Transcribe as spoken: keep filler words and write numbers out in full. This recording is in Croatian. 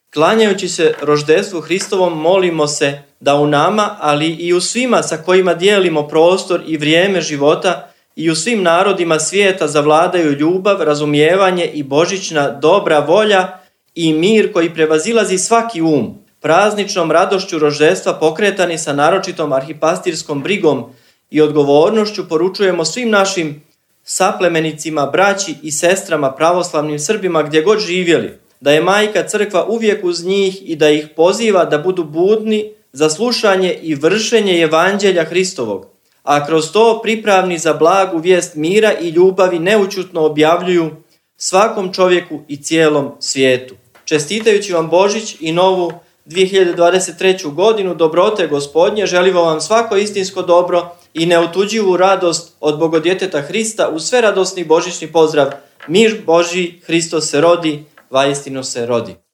Klanjajući se roždestvu Hristovom molimo se da u nama, ali i u svima sa kojima dijelimo prostor i vrijeme života i u svim narodima svijeta zavladaju ljubav, razumijevanje i božićna dobra volja i mir koji prevazilazi svaki um. Prazničnom radošću roždestva pokretani sa naročitom arhipastirskom brigom i odgovornošću poručujemo svim našim saplemenicima, braći i sestrama, pravoslavnim Srbima gdje god živjeli, da je Majka Crkva uvijek uz njih i da ih poziva da budu budni za slušanje i vršenje evanđelja Hristovog, a kroz to pripravni za blagu vijest mira i ljubavi neućutno objavljuju svakom čovjeku i cijelom svijetu. Čestitajući vam Božić i novu dvije hiljade dvadeset treću godinu dobrote Gospodnje, želimo vam svako istinsko dobro i neotuđivu radost od Bogodjeteta Hrista uz sve radosni božićni pozdrav. Mir Božji, Hristos se rodi, vaistinu se rodi.